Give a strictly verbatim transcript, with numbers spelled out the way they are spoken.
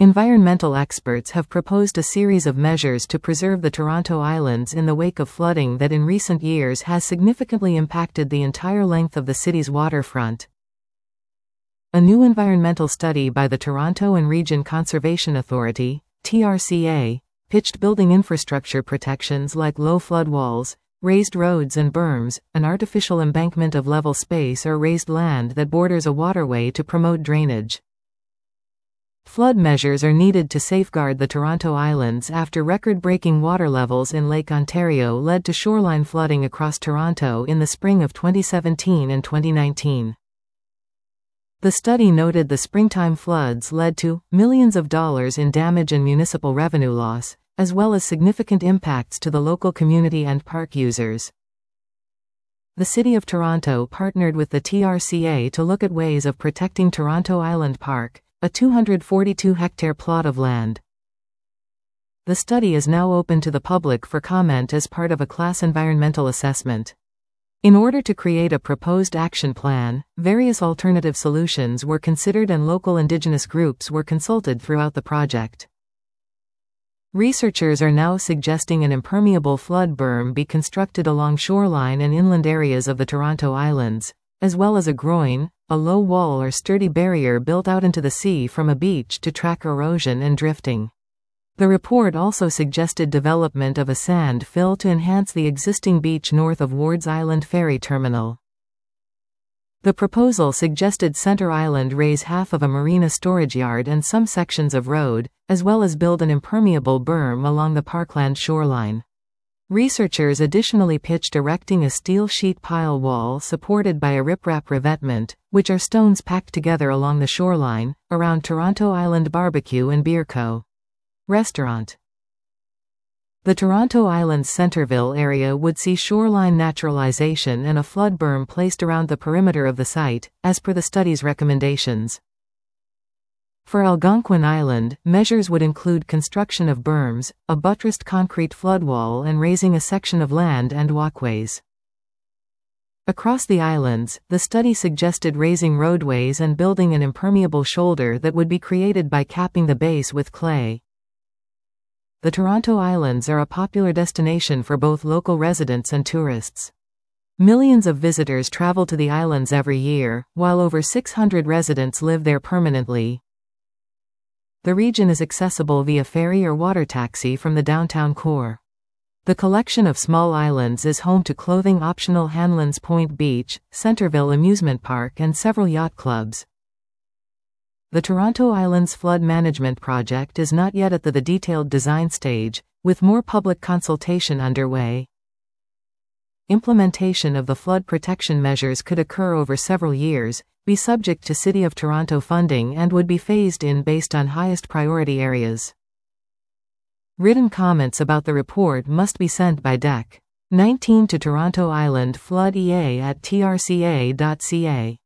Environmental experts have proposed a series of measures to preserve the Toronto Islands in the wake of flooding that in recent years has significantly impacted the entire length of the city's waterfront. A new environmental study by the Toronto and Region Conservation Authority, T R C A, pitched building infrastructure protections like low flood walls, raised roads and berms, an artificial embankment of level space or raised land that borders a waterway to promote drainage. Flood measures are needed to safeguard the Toronto Islands after record-breaking water levels in Lake Ontario led to shoreline flooding across Toronto in the spring of twenty seventeen and twenty nineteen. The study noted the springtime floods led to millions of dollars in damage and municipal revenue loss, as well as significant impacts to the local community and park users. The City of Toronto partnered with the T R C A to look at ways of protecting Toronto Island Park, a two hundred forty-two hectare plot of land. The study is now open to the public for comment as part of a class environmental assessment. In order to create a proposed action plan, various alternative solutions were considered and local Indigenous groups were consulted throughout the project. Researchers are now suggesting an impermeable flood berm be constructed along shoreline and inland areas of the Toronto Islands, as well as a groin, a low wall or sturdy barrier built out into the sea from a beach to track erosion and drifting. The report also suggested development of a sand fill to enhance the existing beach north of Wards Island Ferry Terminal. The proposal suggested Centre Island raise half of a marina storage yard and some sections of road, as well as build an impermeable berm along the parkland shoreline. Researchers additionally pitched erecting a steel sheet pile wall supported by a riprap revetment, which are stones packed together along the shoreline, around Toronto Island Barbecue and Beer Co. Restaurant. The Toronto Island's Centreville area would see shoreline naturalization and a flood berm placed around the perimeter of the site, as per the study's recommendations. For Algonquin Island, measures would include construction of berms, a buttressed concrete flood wall and raising a section of land and walkways. Across the islands, the study suggested raising roadways and building an impermeable shoulder that would be created by capping the base with clay. The Toronto Islands are a popular destination for both local residents and tourists. Millions of visitors travel to the islands every year, while over six hundred residents live there permanently. The region is accessible via ferry or water taxi from the downtown core. The collection of small islands is home to clothing-optional Hanlan's Point Beach, Centreville Amusement Park and several yacht clubs. The Toronto Islands Flood Management Project is not yet at the, the detailed design stage, with more public consultation underway. Implementation of the flood protection measures could occur over several years, be subject to City of Toronto funding and would be phased in based on highest priority areas. Written comments about the report must be sent by D E C nineteen to Toronto Island Flood E A at T R C A dot C A.